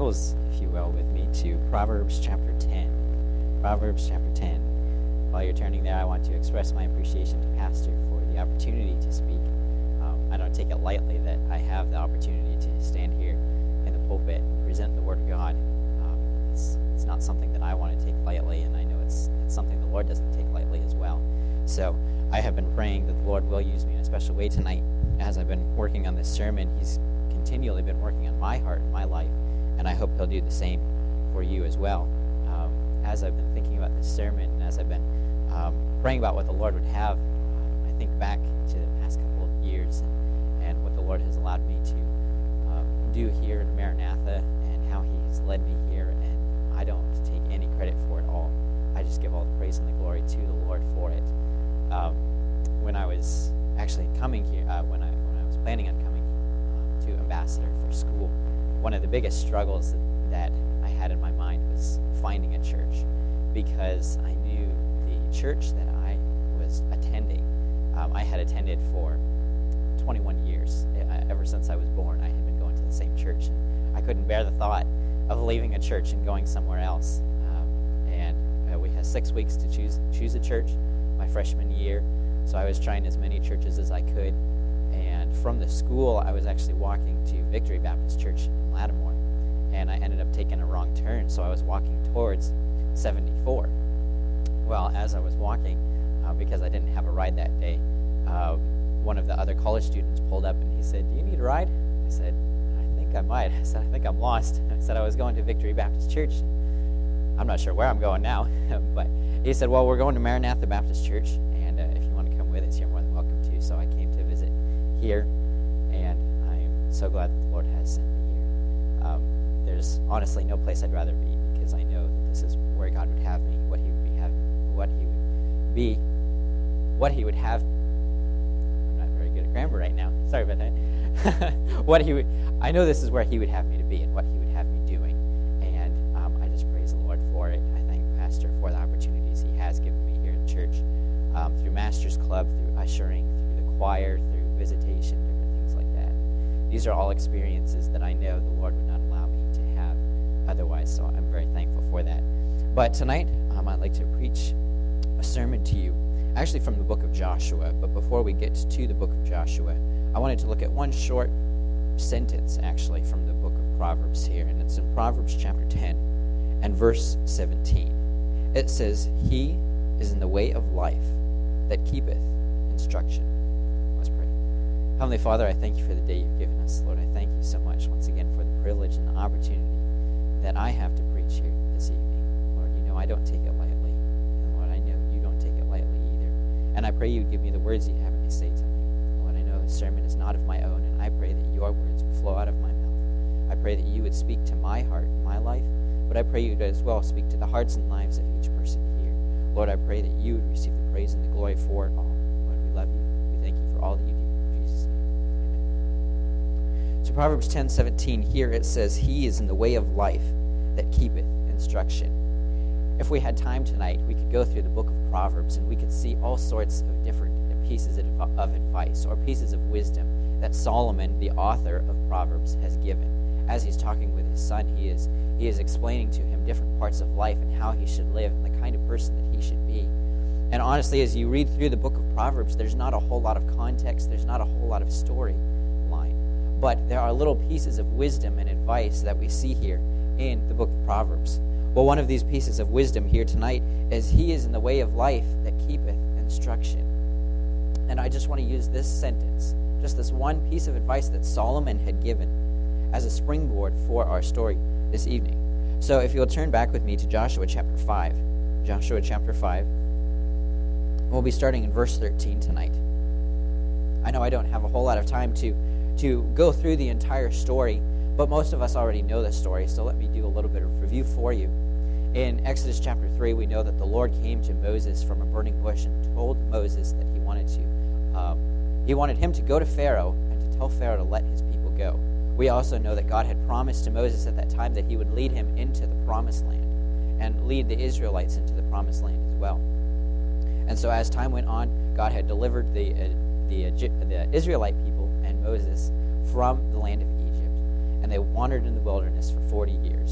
Bibles, if you will, with me to Proverbs chapter 10. Proverbs chapter 10. While you're turning there, I want to express my appreciation to Pastor for the opportunity to speak. I don't take it lightly that I have the opportunity to stand here in the pulpit and present the Word of God. It's not something that I want to take lightly, and I know it's something the Lord doesn't take lightly as well. So I have been praying that the Lord will use me in a special way tonight. As I've been working on this sermon, He's continually been working on my heart and my life, and I hope He'll do the same for you as well. As I've been thinking about this sermon, and as I've been praying about what the Lord would have, I think back to the past couple of years and what the Lord has allowed me to do here in Maranatha and how He has led me here, and I don't take any credit for it all. I just give all the praise and the glory to the Lord for it. When I was actually coming here, when I was planning on coming to Ambassador for school, one of the biggest struggles that I had in my mind was finding a church, because I knew the church that I was attending, I had attended for 21 years. Ever since I was born, I had been going to the same church, and I couldn't bear the thought of leaving a church and going somewhere else. We had 6 weeks to choose a church my freshman year, so I was trying as many churches as I could. And from the school, I was actually walking to Victory Baptist Church in Lattimore, and I ended up taking a wrong turn, so I was walking towards 74. Well, as I was walking, because I didn't have a ride that day, one of the other college students pulled up and he said, "Do you need a ride?" I said, "I think I might." I said, "I think I'm lost." I said I was going to Victory Baptist Church. I'm not sure where I'm going now, but he said, "Well, we're going to Maranatha Baptist Church, and if you want to come with us, you're more than welcome to." So I came to visit here, and I'm so glad that the Lord has sent me here. There's honestly no place I'd rather be, because I know that this is where God would have me, what He would have. I'm not very good at grammar right now. Sorry about that. I know this is where He would have me to be, and what He would have me doing. I just praise the Lord for it. I thank Pastor for the opportunities he has given me here at church, through Master's Club, through ushering, through the choir, through visitation, different things like that. These are all experiences that I know the Lord would not allow me to have otherwise, so I'm very thankful for that. But tonight, I'd like to preach a sermon to you, actually from the book of Joshua. But before we get to the book of Joshua, I wanted to look at one short sentence, actually, from the book of Proverbs here, and it's in Proverbs chapter 10 and verse 17. It says, "He is in the way of life that keepeth instruction." Let's pray. Heavenly Father, I thank you for the day you've given us. Lord, I thank you so much once again for the privilege and the opportunity that I have to preach here this evening. Lord, you know I don't take it lightly, and Lord, I know you don't take it lightly either. And I pray you would give me the words you have me say to me. Lord, I know the sermon is not of my own, and I pray that your words would flow out of my mouth. I pray that you would speak to my heart and my life, but I pray you would as well speak to the hearts and lives of each person here. Lord, I pray that you would receive the praise and the glory for it all. Lord, we love you. We thank you for all that you do. In Jesus' name, amen. So Proverbs 10:17, here it says, "He is in the way of life that keepeth instruction." If we had time tonight, we could go through the book of Proverbs and we could see all sorts of different pieces of advice or pieces of wisdom that Solomon, the author of Proverbs, has given. As he's talking with his son, he is explaining to him different parts of life and how he should live and the kind of person that he should be. And honestly, as you read through the book of Proverbs, there's not a whole lot of context, there's not a whole lot of storyline, but there are little pieces of wisdom and advice that we see here in the book of Proverbs. Well, one of these pieces of wisdom here tonight is, "He is in the way of life that keepeth instruction." And I just want to use this sentence, just this one piece of advice that Solomon had given, as a springboard for our story this evening. So if you'll turn back with me to Joshua chapter 5. Joshua chapter 5. We'll be starting in verse 13 tonight. I know I don't have a whole lot of time to go through the entire story, but most of us already know the story, so let me do a little bit of review for you. In Exodus chapter 3, we know that the Lord came to Moses from a burning bush and told Moses that he wanted him to go to Pharaoh and to tell Pharaoh to let his people go. We also know that God had promised to Moses at that time that he would lead him into the promised land and lead the Israelites into the promised land as well. And so as time went on, God had delivered the Israelite people and Moses from the land of Egypt, and they wandered in the wilderness for 40 years.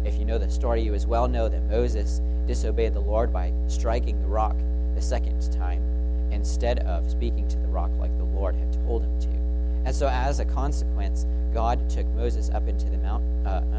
If you know the story, you as well know that Moses disobeyed the Lord by striking the rock the second time instead of speaking to the rock like the Lord had told him to. And so as a consequence, God took Moses up into the Mount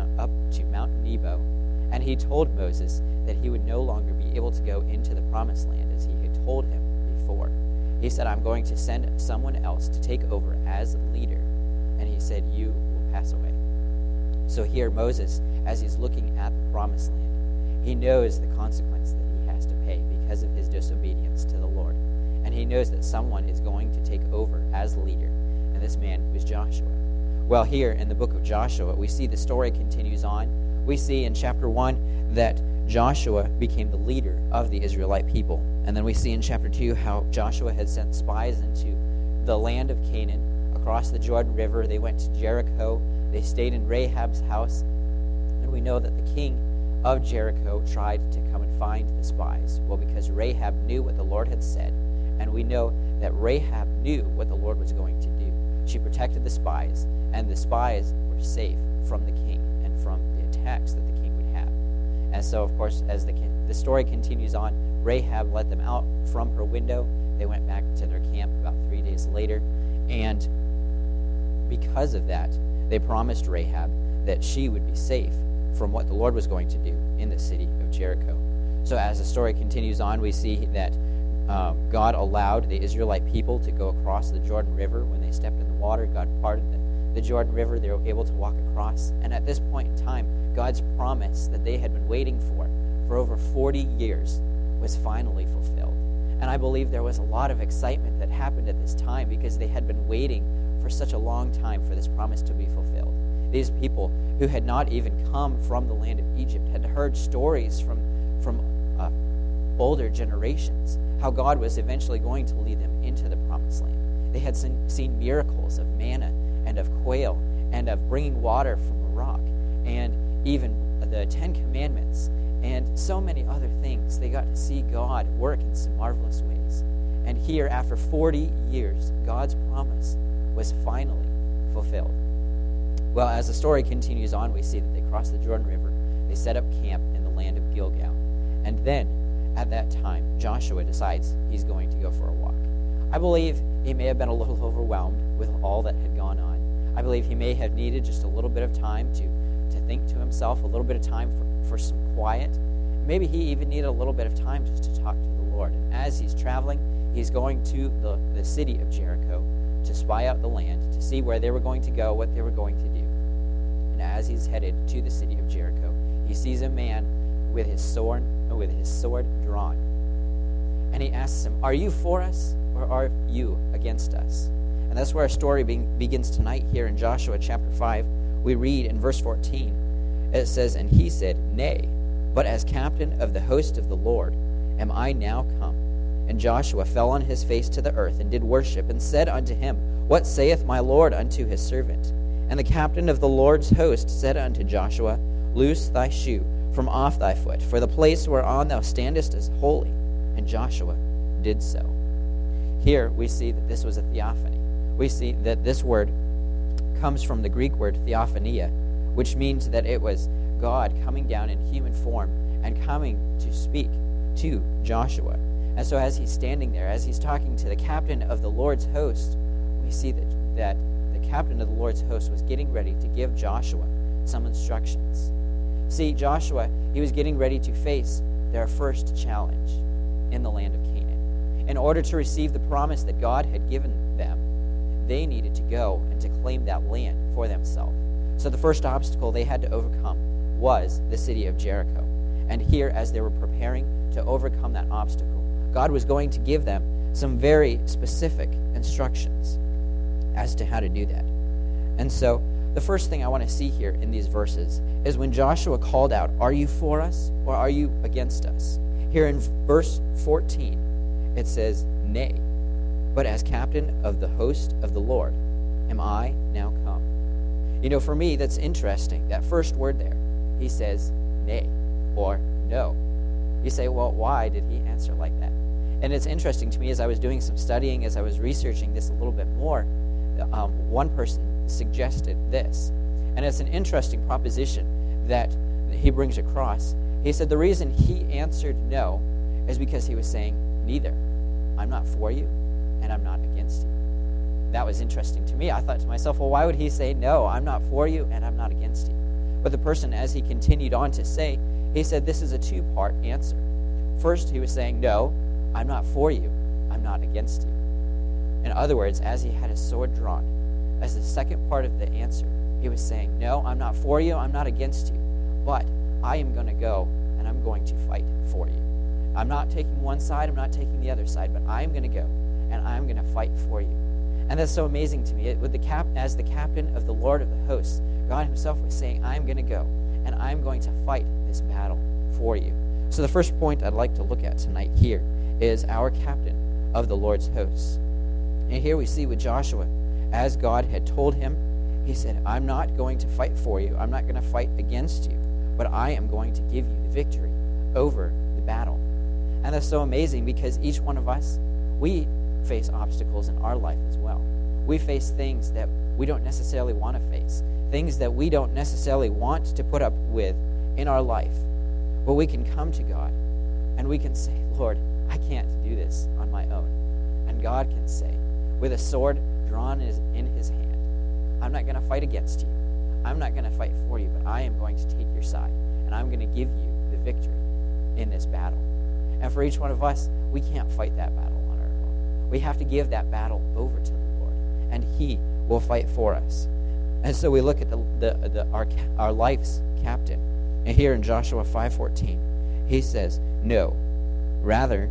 Nebo, and he told Moses that he would no longer be able to go into the promised land as he had told him before. He said, I'm going to send someone else to take over as leader. And he said, you will pass away. So here Moses, as he's looking at the promised land, he knows the consequence that he has to pay because of his disobedience to the Lord. And he knows that someone is going to take over as leader. And this man was Joshua. Well, here in the book of Joshua, we see the story continues on. We see in chapter 1 that Joshua became the leader of the Israelite people. And then we see in chapter 2 how Joshua had sent spies into the land of Canaan, across the Jordan River. They went to Jericho. They stayed in Rahab's house. And we know that the king of Jericho tried to come and find the spies. Well, because Rahab knew what the Lord had said, and we know that Rahab knew what the Lord was going to do. She protected the spies, and the spies were safe from the king and from the attacks that the king would have. And so, of course, as the story continues on, Rahab let them out from her window. They went back to their camp about 3 days later, and because of that, they promised Rahab that she would be safe from what the Lord was going to do in the city of Jericho. So as the story continues on, we see that God allowed the Israelite people to go across the Jordan River. When they stepped in the water, God parted the Jordan River. They were able to walk across. And at this point in time, God's promise that they had been waiting for over 40 years was finally fulfilled. And I believe there was a lot of excitement that happened at this time because they had been waiting for such a long time for this promise to be fulfilled. These people who had not even come from the land of Egypt had heard stories from older generations, how God was eventually going to lead them into the promised land. They had seen miracles of manna and of quail and of bringing water from a rock and even the 10 Commandments and so many other things. They got to see God work in some marvelous ways. And here, after 40 years, God's promise was finally fulfilled. Well, as the story continues on, we see that they crossed the Jordan River. They set up camp in the land of Gilgal. And then, at that time, Joshua decides he's going to go for a walk. I believe he may have been a little overwhelmed with all that had gone on. I believe he may have needed just a little bit of time to think to himself, a little bit of time for some quiet. Maybe he even needed a little bit of time just to talk to the Lord. And as he's traveling, he's going to the city of Jericho to spy out the land, to see where they were going to go, what they were going to do. And as he's headed to the city of Jericho, he sees a man with his sword drawn. And he asks him, "Are you for us, or are you against us?" And that's where our story begins tonight here in Joshua chapter 5. We read in verse 14, it says, "And he said, Nay, but as captain of the host of the Lord am I now come. And Joshua fell on his face to the earth, and did worship, and said unto him, What saith my Lord unto his servant? And the captain of the Lord's host said unto Joshua, Loose thy shoe from off thy foot, for the place whereon thou standest is holy. And Joshua did so." Here we see that this was a theophany. We see that this word comes from the Greek word theophania, which means that it was God coming down in human form and coming to speak to Joshua. And so as he's standing there, as he's talking to the captain of the Lord's host, we see that the captain of the Lord's host was getting ready to give Joshua some instructions. See, Joshua, he was getting ready to face their first challenge in the land of Canaan. In order to receive the promise that God had given them, they needed to go and to claim that land for themselves. So the first obstacle they had to overcome was the city of Jericho. And here, as they were preparing to overcome that obstacle, God was going to give them some very specific instructions as to how to do that. And so the first thing I want to see here in these verses is when Joshua called out, "Are you for us, or are you against us?" Here in verse 14, it says, "Nay, but as captain of the host of the Lord am I now come." You know, for me, that's interesting. That first word there, he says, nay, or no. You say, well, why did he answer like that? And it's interesting to me as I was doing some studying, as I was researching this a little bit more, one person suggested this. And it's an interesting proposition that he brings across. He said the reason he answered no is because he was saying, neither. I'm not for you, and I'm not against you. That was interesting to me. I thought to myself, well, why would he say, no, I'm not for you, and I'm not against you? But the person, as he continued on to say, he said this is a two-part answer. First, he was saying, no, I'm not for you, I'm not against you. In other words, as he had his sword drawn, as the second part of the answer, he was saying, no, I'm not for you, I'm not against you, but I am going to go and I'm going to fight for you. I'm not taking one side, I'm not taking the other side, but I'm going to go and I'm going to fight for you. And that's so amazing to me. As the captain of the Lord of the hosts, God himself was saying, I'm going to go and I'm going to fight this battle for you. So the first point I'd like to look at tonight here is our captain of the Lord's hosts. And here we see with Joshua, as God had told him, he said, I'm not going to fight for you. I'm not going to fight against you, but I am going to give you the victory over the battle. And that's so amazing because each one of us, we face obstacles in our life as well. We face things that we don't necessarily want to face, things that we don't necessarily want to put up with in our life. But we can come to God and we can say, Lord, I can't do this on my own. And God can say, with a sword drawn in his hand, I'm not going to fight against you. I'm not going to fight for you, but I am going to take your side, and I'm going to give you the victory in this battle. And for each one of us, we can't fight that battle on our own. We have to give that battle over to the Lord, and he will fight for us. And so we look at our life's captain. And here in Joshua 5:14, he says, no, rather,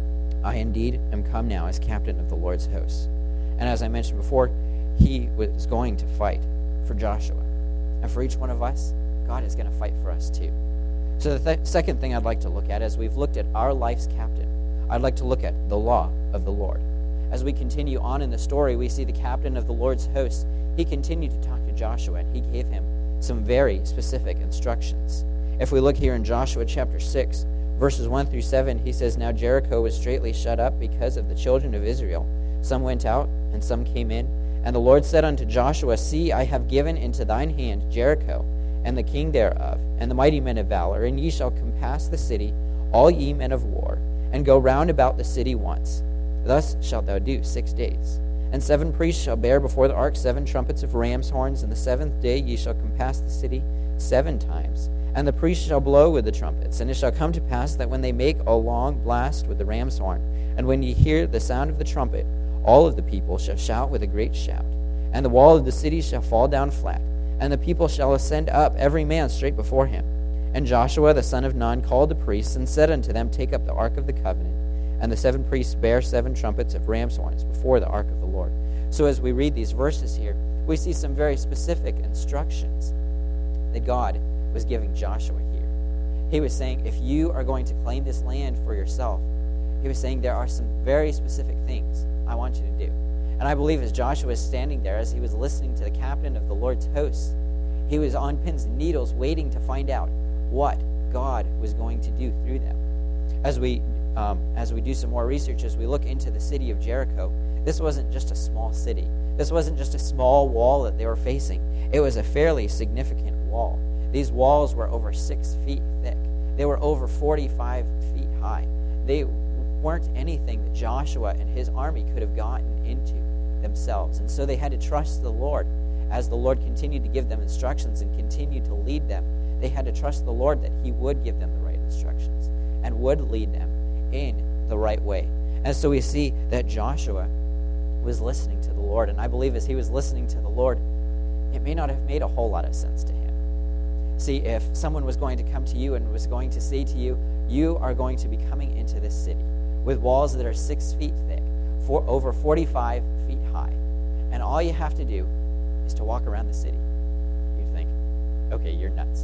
I indeed am come now as captain of the Lord's hosts. And as I mentioned before, he was going to fight for Joshua. And for each one of us, God is going to fight for us too. So the second thing I'd like to look at, as we've looked at our life's captain, I'd like to look at the law of the Lord. As we continue on in the story, we see the captain of the Lord's hosts. He continued to talk to Joshua, and he gave him some very specific instructions. If we look here in Joshua chapter 6, verses 1 through 7, he says, Now Jericho was straitly shut up because of the children of Israel. Some went out, and some came in. And the Lord said unto Joshua, See, I have given into thine hand Jericho, and the king thereof, and the mighty men of valor, and ye shall compass the city, all ye men of war, and go round about the city once. Thus shalt thou do 6 days. And 7 priests shall bear before the ark 7 trumpets of ram's horns, and the 7th day ye shall compass the city 7 times. And the priests shall blow with the trumpets. And it shall come to pass that when they make a long blast with the ram's horn, and when ye hear the sound of the trumpet, all of the people shall shout with a great shout. And the wall of the city shall fall down flat, and the people shall ascend up, every man straight before him. And Joshua the son of Nun called the priests, and said unto them, Take up the ark of the covenant. And the 7 priests bare 7 trumpets of ram's horns before the ark of the Lord. So as we read these verses here, we see some very specific instructions that God was giving Joshua here. He was saying, if you are going to claim this land for yourself, he was saying there are some very specific things I want you to do. And I believe as Joshua was standing there, as he was listening to the captain of the Lord's hosts, he was on pins and needles waiting to find out what God was going to do through them. As we do some more research, as we look into the city of Jericho, this wasn't just a small city. This wasn't just a small wall that they were facing. It was a fairly significant wall. These walls were over 6 feet thick. They were over 45 feet high. They weren't anything that Joshua and his army could have gotten into themselves. And so they had to trust the Lord. As the Lord continued to give them instructions and continued to lead them, they had to trust the Lord that he would give them the right instructions and would lead them in the right way. And so we see that Joshua was listening to the Lord. And I believe as he was listening to the Lord, it may not have made a whole lot of sense to him. See, if someone was going to come to you and was going to say to you, you are going to be coming into this city with walls that are 6 feet thick, over 45 feet high, and all you have to do is to walk around the city, you'd think, okay, you're nuts.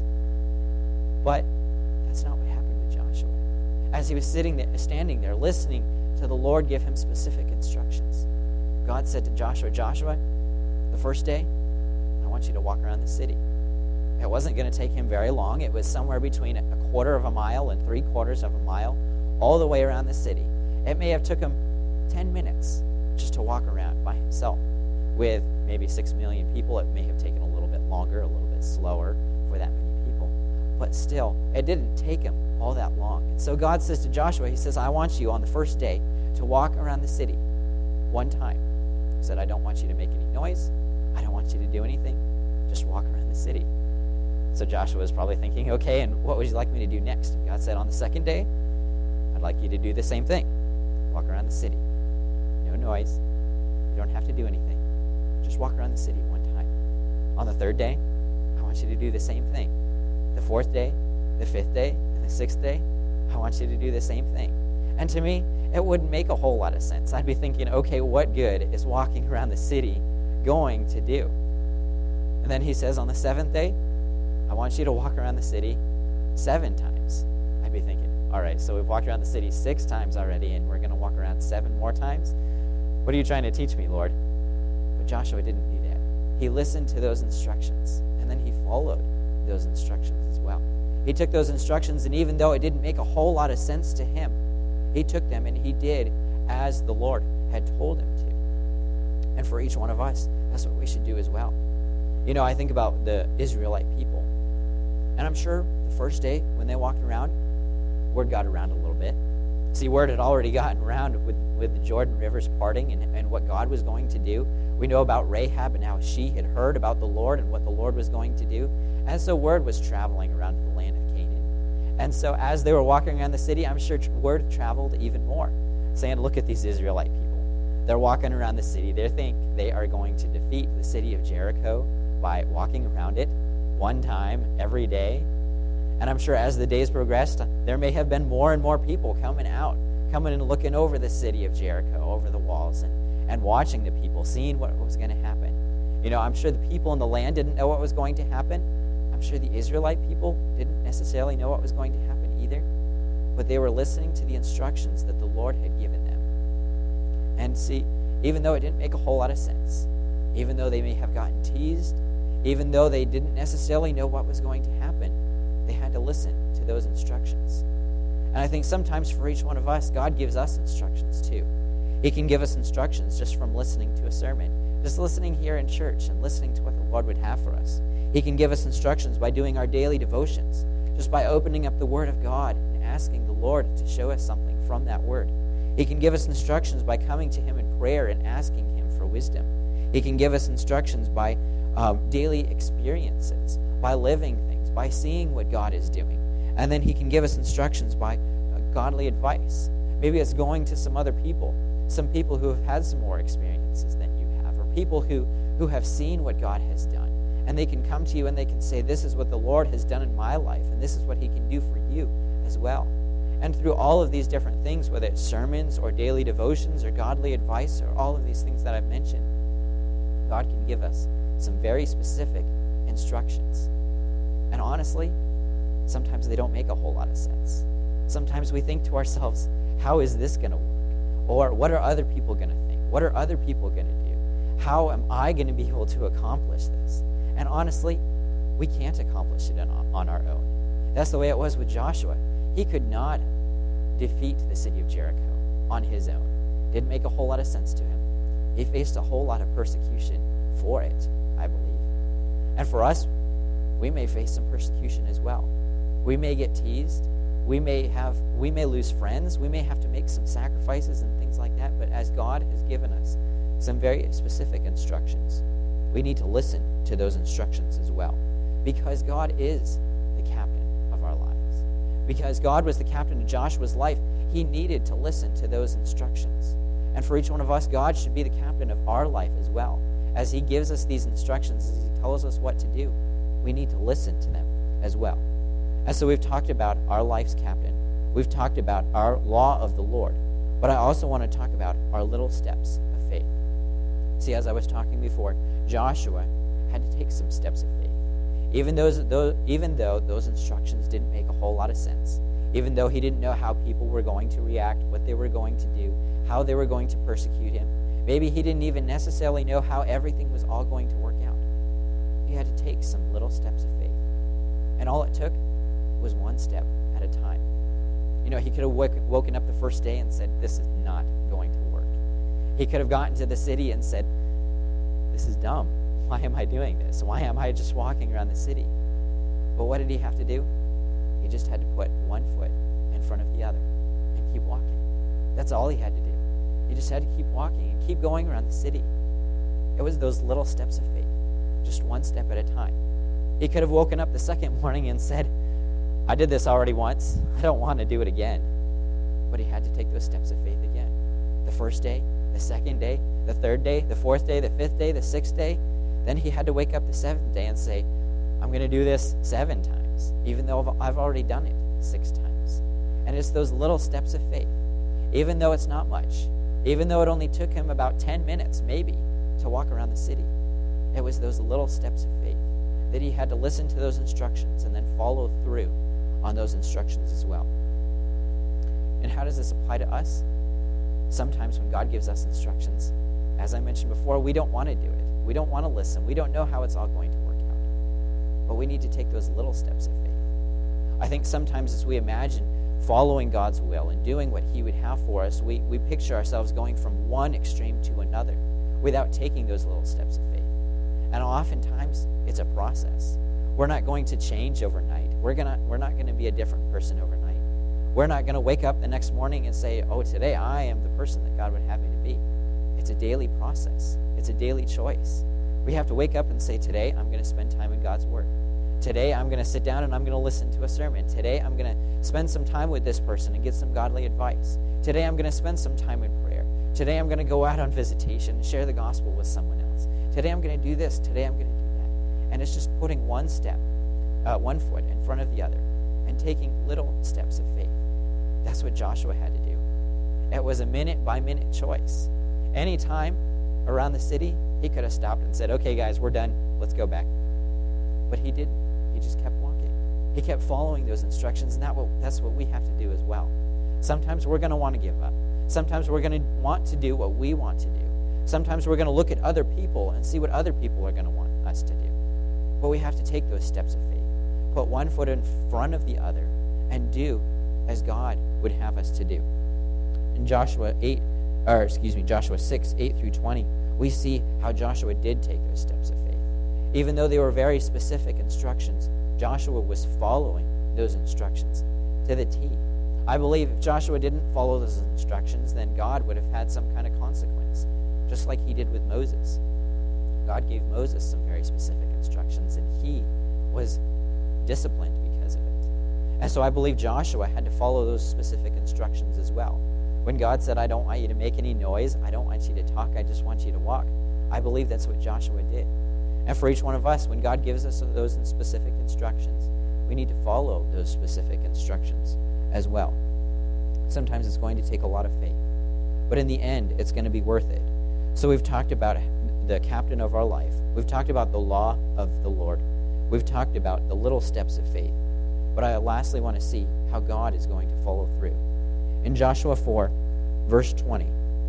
But that's not what happened with Joshua. As he was standing there, listening to the Lord give him specific instructions, God said to Joshua, Joshua, the first day, I want you to walk around the city. It wasn't going to take him very long. It was somewhere between 1/4 of a mile and 3/4 of a mile, all the way around the city. It may have took him 10 minutes just to walk around by himself. With maybe 6 million people, it may have taken a little bit longer, a little bit slower for that many people. But but still, it didn't take him all that long. And so God says to Joshua, he says, I want you on the first day to walk around the city one time. He said, I don't want you to make any noise. I don't want you to do anything. Just walk around the city. So Joshua was probably thinking, okay, and what would you like me to do next? And God said, on the second day, I'd like you to do the same thing. Walk around the city. No noise. You don't have to do anything. Just walk around the city one time. On the third day, I want you to do the same thing. The fourth day, the fifth day, and the sixth day, I want you to do the same thing. And to me, it wouldn't make a whole lot of sense. I'd be thinking, okay, what good is walking around the city going to do? And then he says, on the seventh day, I want you to walk around the city 7 times. I'd be thinking, all right, so we've walked around the city 6 times already, and we're going to walk around 7 more times? What are you trying to teach me, Lord? But Joshua didn't do that. He listened to those instructions, and then he followed those instructions as well. He took those instructions, and even though it didn't make a whole lot of sense to him, he took them and he did as the Lord had told him to. And for each one of us, that's what we should do as well. You know, I think about the Israelite people, and I'm sure the first day when they walked around, word got around a little bit. See, word had already gotten around with the Jordan rivers parting and what God was going to do. We know about Rahab and how she had heard about the Lord and what the Lord was going to do. And so word was traveling around the land of Canaan. And so as they were walking around the city, I'm sure word traveled even more, saying, look at these Israelite people. They're walking around the city. They think they are going to defeat the city of Jericho by walking around it one time every day. And I'm sure as the days progressed, there may have been more and more people coming and looking over the city of Jericho, over the walls, and watching the people, seeing what was going to happen. You know, I'm sure the people in the land didn't know what was going to happen. I'm sure the Israelite people didn't necessarily know what was going to happen either. But they were listening to the instructions that the Lord had given them. And see, even though it didn't make a whole lot of sense, even though they may have gotten teased, even though they didn't necessarily know what was going to happen, they had to listen to those instructions. And I think sometimes for each one of us, God gives us instructions too. He can give us instructions just from listening to a sermon, just listening here in church and listening to what the Lord would have for us. He can give us instructions by doing our daily devotions, just by opening up the Word of God and asking the Lord to show us something from that Word. He can give us instructions by coming to Him in prayer and asking Him for wisdom. He can give us instructions by daily experiences, by living things, by seeing what God is doing. And then He can give us instructions by godly advice. Maybe it's going to some other people, some people who have had some more experiences than you have, or people who have seen what God has done. And they can come to you and they can say, this is what the Lord has done in my life, and this is what He can do for you as well. And through all of these different things, whether it's sermons or daily devotions or godly advice or all of these things that I've mentioned, God can give us some very specific instructions. And honestly, sometimes they don't make a whole lot of sense. Sometimes we think to ourselves, how is this going to work? Or what are other people going to think? What are other people going to do? How am I going to be able to accomplish this? And honestly, we can't accomplish it on our own. That's the way it was with Joshua. He could not defeat the city of Jericho on his own. Didn't make a whole lot of sense to him. He faced a whole lot of persecution for it, I believe. And for us, we may face some persecution as well. We may get teased. We may lose friends. We may have to make some sacrifices and things like that. But as God has given us some very specific instructions, we need to listen to those instructions as well. Because God is the captain of our lives. Because God was the captain of Joshua's life, he needed to listen to those instructions. And for each one of us, God should be the captain of our life as well. As he gives us these instructions, as he tells us what to do, we need to listen to them as well. And so we've talked about our life's captain. We've talked about our law of the Lord. But I also want to talk about our little steps of faith. See, as I was talking before, Joshua had to take some steps of faith. Even though those instructions didn't make a whole lot of sense, even though he didn't know how people were going to react, what they were going to do, how they were going to persecute him, maybe he didn't even necessarily know how everything was all going to work out. He had to take some little steps of faith. And all it took was one step at a time. You know, he could have woken up the first day and said, this is not going to work. He could have gotten to the city and said, this is dumb. Why am I doing this? Why am I just walking around the city? But what did he have to do? He just had to put one foot in front of the other and keep walking. That's all he had to do. He just had to keep walking and keep going around the city. It was those little steps of faith, just one step at a time. He could have woken up the second morning and said, I did this already once. I don't want to do it again. But he had to take those steps of faith again. The first day, the second day, the third day, the fourth day, the fifth day, the sixth day. Then he had to wake up the seventh day and say, I'm going to do this 7 times, even though I've already done it 6 times. And it's those little steps of faith, even though it's not much, even though it only took him about 10 minutes, maybe, to walk around the city. It was those little steps of faith that he had to listen to those instructions and then follow through on those instructions as well. And how does this apply to us? Sometimes when God gives us instructions, as I mentioned before, we don't want to do it. We don't want to listen. We don't know how it's all going to work out. But we need to take those little steps of faith. I think sometimes as we imagine following God's will and doing what he would have for us, we picture ourselves going from one extreme to another without taking those little steps of faith. And oftentimes, it's a process. We're not going to change overnight. We're not going to be a different person overnight. We're not going to wake up the next morning and say, oh, today I am the person that God would have me to be. It's a daily process. It's a daily choice. We have to wake up and say, today I'm going to spend time in God's Word. Today I'm going to sit down and I'm going to listen to a sermon. Today I'm going to spend some time with this person and get some godly advice. Today I'm going to spend some time in prayer. Today I'm going to go out on visitation and share the gospel with someone else. Today I'm going to do this. Today I'm going to do that. And it's just putting one foot in front of the other and taking little steps of faith. That's what Joshua had to do. It was a minute-by-minute choice. Any time around the city, he could have stopped and said, okay, guys, we're done. Let's go back. But he didn't. He just kept walking. He kept following those instructions, and that's what we have to do as well. Sometimes we're going to want to give up. Sometimes we're going to want to do what we want to do. Sometimes we're going to look at other people and see what other people are going to want us to do. But we have to take those steps of faith, put one foot in front of the other, and do as God would have us to do. In Joshua 6, 8 through 20, we see how Joshua did take those steps of faith. Even though they were very specific instructions, Joshua was following those instructions to the T. I believe if Joshua didn't follow those instructions, then God would have had some kind of consequence, just like he did with Moses. God gave Moses some very specific instructions, and he was disciplined because of it. And so I believe Joshua had to follow those specific instructions as well. When God said, I don't want you to make any noise, I don't want you to talk, I just want you to walk, I believe that's what Joshua did. And for each one of us, when God gives us those specific instructions, we need to follow those specific instructions as well. Sometimes it's going to take a lot of faith, but in the end, it's going to be worth it. So we've talked about the captain of our life. We've talked about the law of the Lord. We've talked about the little steps of faith. But I lastly want to see how God is going to follow through. In Joshua 4, verse 20,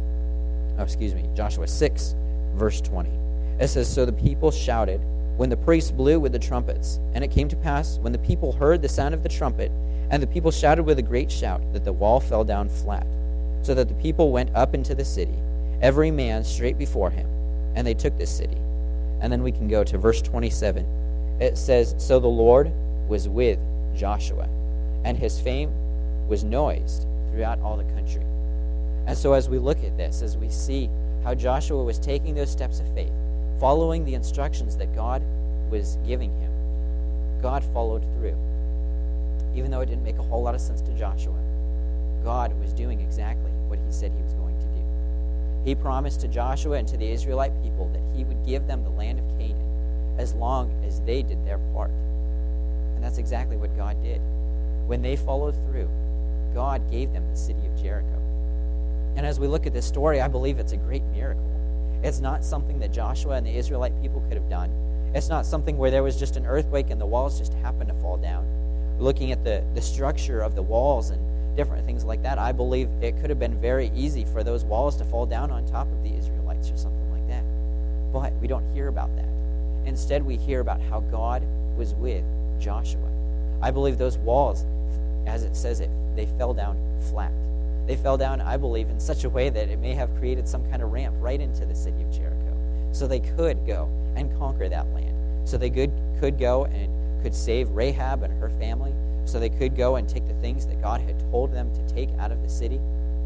Joshua 6, verse 20, it says, So the people shouted when the priests blew with the trumpets. And it came to pass, when the people heard the sound of the trumpet, and the people shouted with a great shout, that the wall fell down flat, so that the people went up into the city, every man straight before him, and they took this city. And then we can go to verse 27. It says, So the Lord was with Joshua, and his fame was noised throughout all the country. And so as we look at this, as we see how Joshua was taking those steps of faith, following the instructions that God was giving him, God followed through. Even though it didn't make a whole lot of sense to Joshua, God was doing exactly what he said he was going to do. He promised to Joshua and to the Israelite people that he would give them the land of Canaan as long as they did their part. And that's exactly what God did. When they followed through, God gave them the city of Jericho. And as we look at this story, I believe it's a great miracle. It's not something that Joshua and the Israelite people could have done. It's not something where there was just an earthquake and the walls just happened to fall down. Looking at the structure of the walls and different things like that, I believe it could have been very easy for those walls to fall down on top of the Israelites or something like that. But we don't hear about that. Instead, we hear about how God was with Joshua. I believe those walls, as it says it, they fell down flat. They fell down, I believe, in such a way that it may have created some kind of ramp right into the city of Jericho. So they could go and conquer that land. So they could go and could save Rahab and her family so they could go and take the things that God had told them to take out of the city.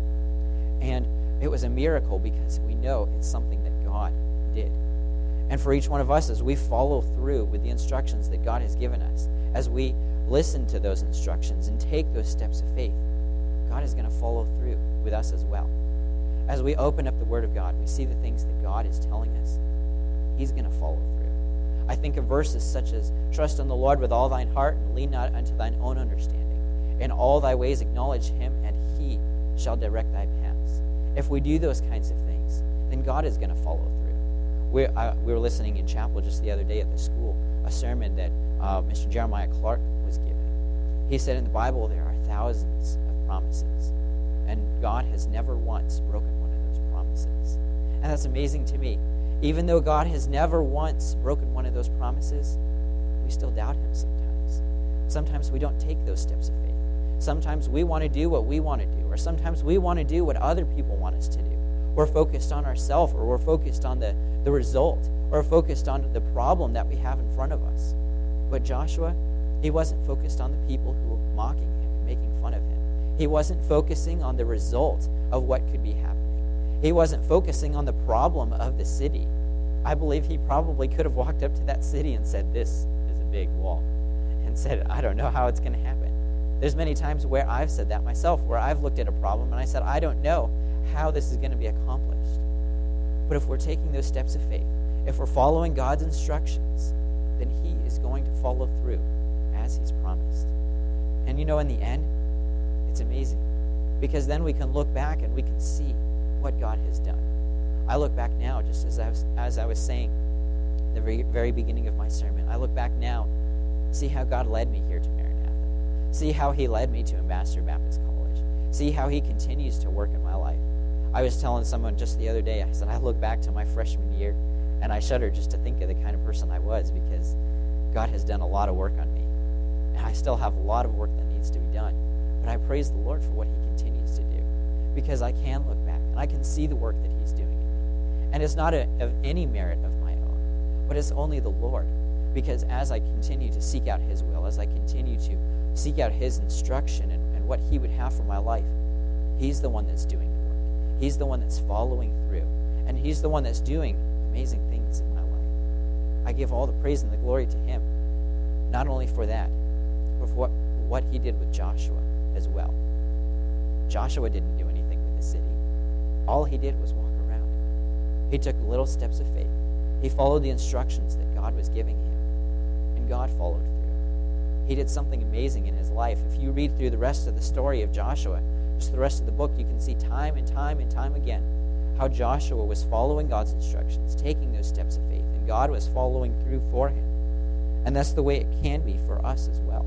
And it was a miracle because we know it's something that God did. And for each one of us, as we follow through with the instructions that God has given us, as we listen to those instructions and take those steps of faith, God is going to follow through with us as well. As we open up the Word of God, we see the things that God is telling us. He's going to follow through. I think of verses such as, trust in the Lord with all thine heart and lean not unto thine own understanding. In all thy ways acknowledge him, and he shall direct thy paths. If we do those kinds of things, then God is going to follow through. We were listening in chapel just the other day at the school, a sermon that Mr. Jeremiah Clark was giving. He said in the Bible there are thousands of promises, and God has never once broken one of those promises. And that's amazing to me. Even though God has never once broken one of those promises, we still doubt him sometimes. Sometimes we don't take those steps of faith. Sometimes we want to do what we want to do, or sometimes we want to do what other people want us to do. We're focused on ourselves, or we're focused on the result, or focused on the problem that we have in front of us. But Joshua, he wasn't focused on the people who were mocking him and making fun of him. He wasn't focusing on the result of what could be happening. He wasn't focusing on the problem of the city. I believe he probably could have walked up to that city and said, this is a big wall, and said, I don't know how it's going to happen. There's many times where I've said that myself, where I've looked at a problem and I said, I don't know how this is going to be accomplished. But if we're taking those steps of faith, if we're following God's instructions, then he is going to follow through as he's promised. And in the end, it's amazing, because then we can look back and we can see what God has done. I look back now, just as I was saying the very beginning of my sermon, I look back now, see how God led me here to Maranatha, see how he led me to Ambassador Baptist College, see how he continues to work in my life. I was telling someone just the other day, I said, I look back to my freshman year, and I shudder just to think of the kind of person I was, because God has done a lot of work on me. And I still have a lot of work that needs to be done. But I praise the Lord for what he continues to do, because I can look back, and I can see the work that he's doing in me. And it's not of any merit of my own, but it's only the Lord. Because as I continue to seek out his will, as I continue to seek out his instruction and what he would have for my life, he's the one that's doing the work. He's the one that's following through. And he's the one that's doing amazing things in my life. I give all the praise and the glory to him, not only for that, but for what he did with Joshua as well. Joshua didn't do anything with the city. All he did was walk around. He took little steps of faith. He followed the instructions that God was giving him, and God followed through. He did something amazing in his life. If you read through the rest of the story of Joshua, just the rest of the book, you can see time and time and time again how Joshua was following God's instructions, taking those steps of faith, and God was following through for him. And that's the way it can be for us as well.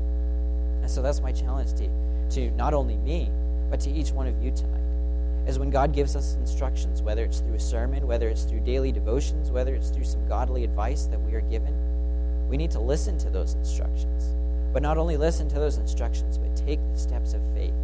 And so that's my challenge to not only me, but to each one of you tonight, is when God gives us instructions, whether it's through a sermon, whether it's through daily devotions, whether it's through some godly advice that we are given, we need to listen to those instructions. But not only listen to those instructions, but take the steps of faith.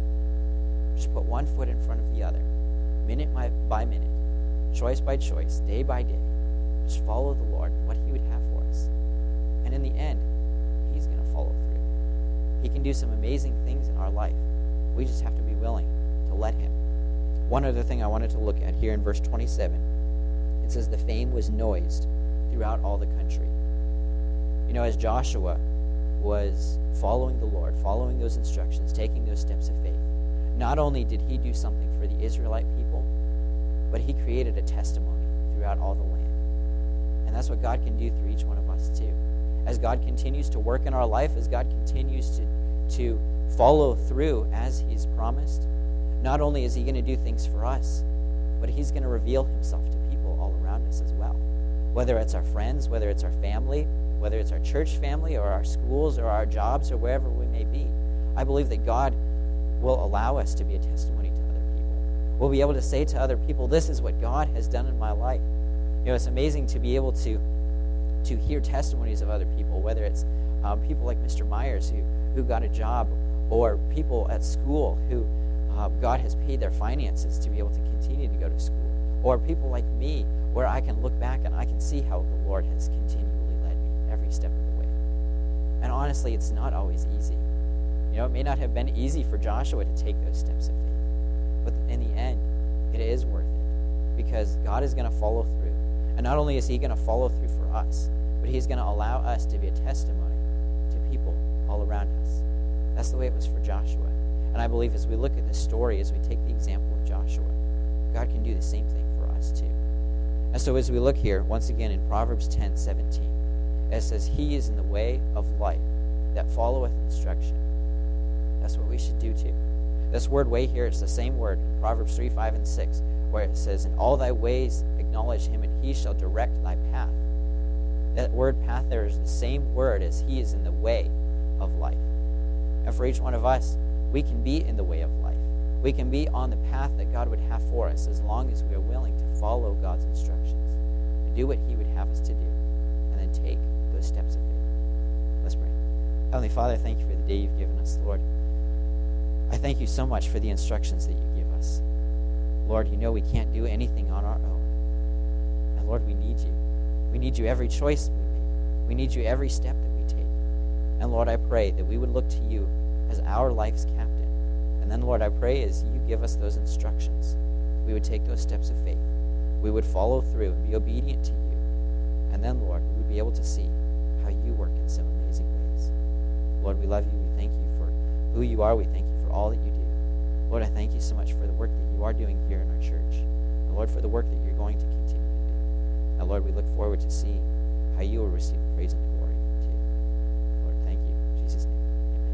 Just put one foot in front of the other, minute by minute, choice by choice, day by day. Just follow the Lord and what he would have for us. And in the end, he's going to follow through. He can do some amazing things in our life. We just have to be willing to let him. One other thing I wanted to look at here in verse 27, it says the fame was noised throughout all the country. As Joshua was following the Lord, following those instructions, taking those steps of faith, not only did he do something for the Israelite people, but he created a testimony throughout all the land. And that's what God can do through each one of us too. As God continues to work in our life, as God continues to follow through as he's promised, not only is he going to do things for us, but he's going to reveal himself to people all around us as well. Whether it's our friends, whether it's our family, whether it's our church family or our schools or our jobs or wherever we may be, I believe that God will allow us to be a testimony to other people. We'll be able to say to other people, this is what God has done in my life. It's amazing to be able to hear testimonies of other people, whether it's people like Mr. Myers who got a job, or people at school who God has paid their finances to be able to continue to go to school, or people like me where I can look back and I can see how the Lord has continually led me every step of the way. And honestly, it's not always easy. It may not have been easy for Joshua to take those steps of faith. But in the end, it is worth it because God is going to follow through. And not only is he going to follow through for us, but he's going to allow us to be a testimony to people all around us. That's the way it was for Joshua. And I believe as we look at this story, as we take the example of Joshua, God can do the same thing for us too. And so as we look here, once again in Proverbs 10:17, it says, he is in the way of life that followeth instruction. That's what we should do too. This word way here is the same word in Proverbs 3:5 and 6, where it says, in all thy ways acknowledge him, and he shall direct thy path. That word path there is the same word as he is in the way of life. And for each one of us, we can be in the way of life. We can be on the path that God would have for us as long as we are willing to follow God's instructions, to do what he would have us to do, and then take those steps of faith. Let's pray. Heavenly Father, I thank you for the day you've given us, Lord. I thank you so much for the instructions that you give us. Lord, you know we can't do anything on our own. And Lord, we need you. We need you every choice we make. We need you every step that we take. And Lord, I pray that we would look to you as our life's captain. And then, Lord, I pray as you give us those instructions, we would take those steps of faith. We would follow through and be obedient to you. And then, Lord, we would be able to see how you work in some amazing ways. Lord, we love you. We thank you for who you are. We thank you for all that you do. Lord, I thank you so much for the work that you are doing here in our church. And Lord, for the work that you're going to continue to do. And Lord, we look forward to seeing how you will receive praise and glory too. Lord, thank you. In Jesus' name,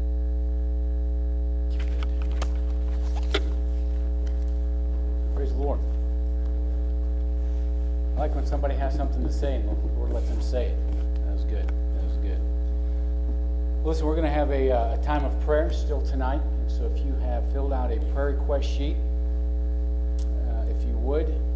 amen. Praise the Lord. I like when somebody has something to say and the Lord lets them say it. That was good. That was good. Listen, we're going to have a time of prayer still tonight. And so if you have filled out a prayer request sheet, if you would,